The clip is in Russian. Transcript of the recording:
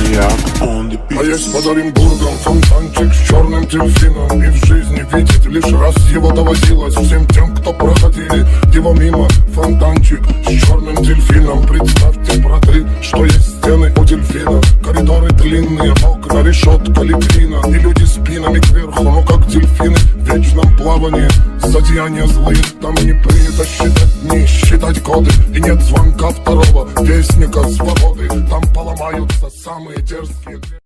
Maniac on the beat. А есть под Оренбургом фонтанчик с черным дельфином, и в жизни видеть лишь раз его доводилось всем тем, кто проходили его мимо. Фонтанчик с черным дельфином. Представьте, браты, что есть стены у дельфина, коридоры длинные, окна, решетка, лепнина, и люди спинами кверху, ну как дельфины в вечном плавании. Злодеяния злые, там не принято считать дни, считать годы, и нет звонка второго вестника свободы. Там поломаются самые дерзкие.